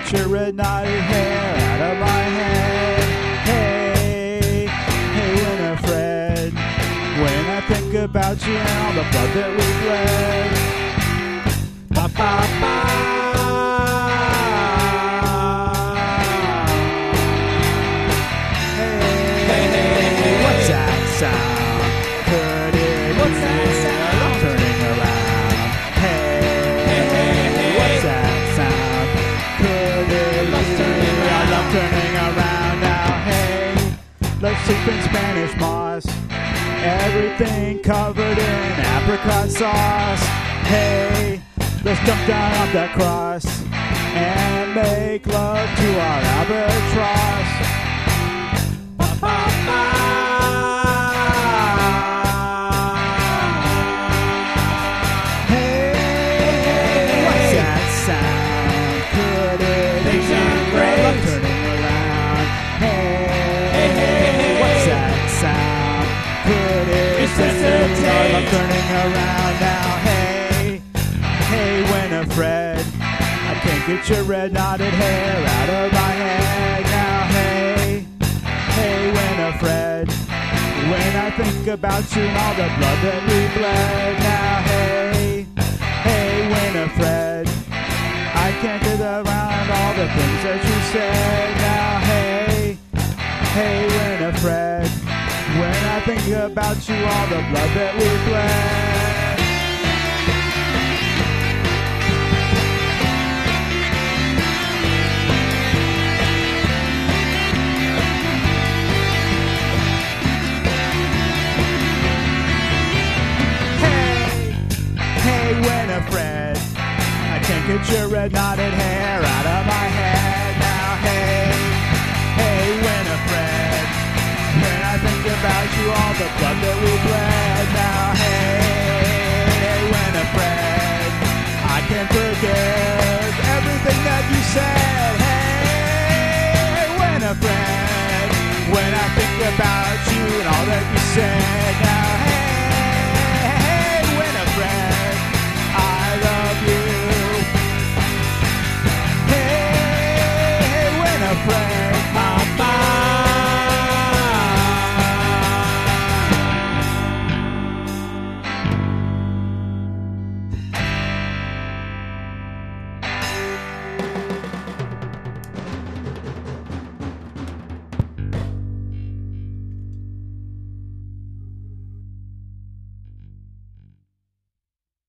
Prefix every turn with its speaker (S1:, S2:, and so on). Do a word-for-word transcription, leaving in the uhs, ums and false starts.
S1: get your red knotted hair out of my head. Hey, hey, Winifred, when I think about you and all the blood that we bled. Ba ba ba. Hey, hey, hey, what's that sound? Could it what's be that sound? I'm turning around. Hey, hey, hey, hey, what's that sound? Could it be I'm turning around now? Hey, let's sleep in Spanish moss. Everything covered in apricot sauce. Hey, let's jump down off that cross and make love to our albatross. Ba, ba, ba. Hey, what's that sound? Could it be I'm turning around? Hey, what's that sound? Could it be I'm turning around now? Hey, hey, Winifred, I can't get your red knotted hair out of my head now. Hey, hey, Winifred, when I think about you and all the blood that we bled now. Hey, hey, Winifred, I can't get around all the things that you said now. Hey, hey, Winifred, when I think about you, all the blood that we bled. Winifred, I can't get your red knotted hair out of my head now. Hey, hey, Winifred, when I think about you, all the blood that we bled now. Hey, Winifred, I can't forget everything that you said. Hey, Winifred, when I think about you and all that you said now.